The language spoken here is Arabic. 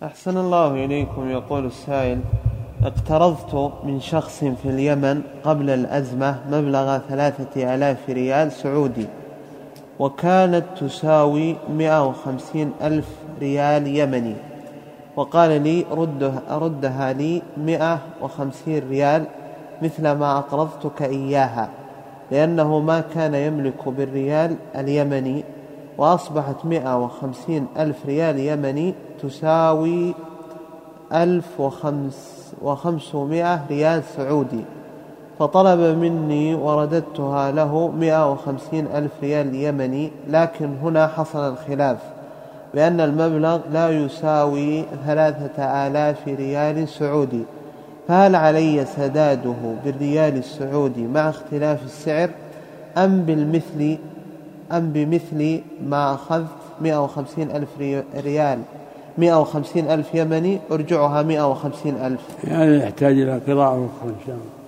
أحسن الله إليكم. يقول السائل: اقترضت من شخص في اليمن قبل الأزمة مبلغ 3000 ريال سعودي، وكانت تساوي 150,000 ريال يمني، وقال لي ردها لي 150 ريال مثل ما أقرضتك إياها، لأنه ما كان يملك بالريال اليمني، وأصبحت 150,000 ريال يمني تساوي 1500 ريال سعودي، فطلب مني ورددتها له 150,000 ريال يمني. لكن هنا حصل الخلاف بأن المبلغ لا يساوي 3000 ريال سعودي، فهل علي سداده بالريال السعودي مع اختلاف السعر أم بمثل ما أخذت 150,000 ريال 150,000 يمني أرجعها 150,000؟ يعني يحتاج إلى قراءة أخرى إن شاء الله.